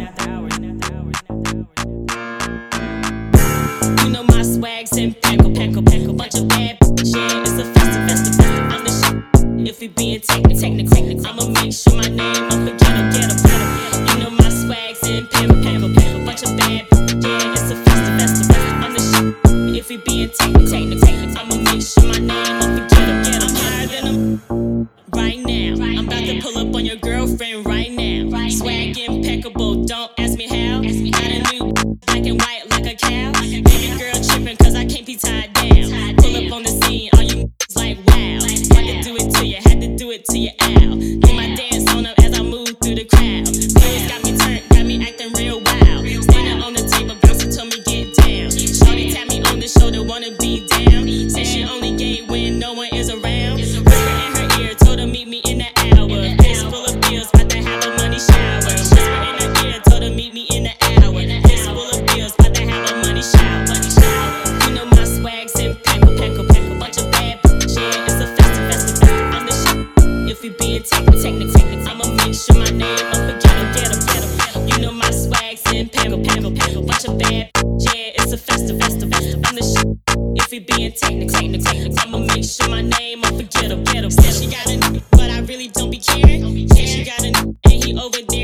You know my swag's impeccable, bunch of bad shit. It's a festive. I'm the shit. If we being technical, I'ma make sure my name unforgettable. You know my swag's impeccable, bunch of bad yeah. It's a festive. I'm the shit. If we being technical, I'ma make sure my name unforgettable. I'm higher than them right now. I'm about to pull up on your girlfriend right now. Swag impeccable, don't ask me how. Got a new black and white like a cow. Baby girl tripping cause I can't be tied down. Pull up on the scene, all you like wow. Had to do it to you, had to do it to you, ow. Do my dance on them as I move through the crowd. Players got me turned, got me acting real wild. Standing on the table, bouncing told me get down. Shorty tap me on the shoulder, wanna be down. Said she only gay when no one is around. Whisper in her ear, told her meet me in the hour. Fist full of bills, about to have a money shower. Whisper in her ear, told her meet me in the hour. Fist full of bills, about to have a money shower. You know my swag's impeccable, bunch of bad shit. It's a festive. I'm the shit. If we being technical, I'ma make sure my name unforgettable. You know my swag's impeccable, bunch of bad yeah. It's a festive. I'm the shit. If we being technical, I'ma make sure my name unforgettable. Said she got a but I really don't be caring. Said she got a and he over there.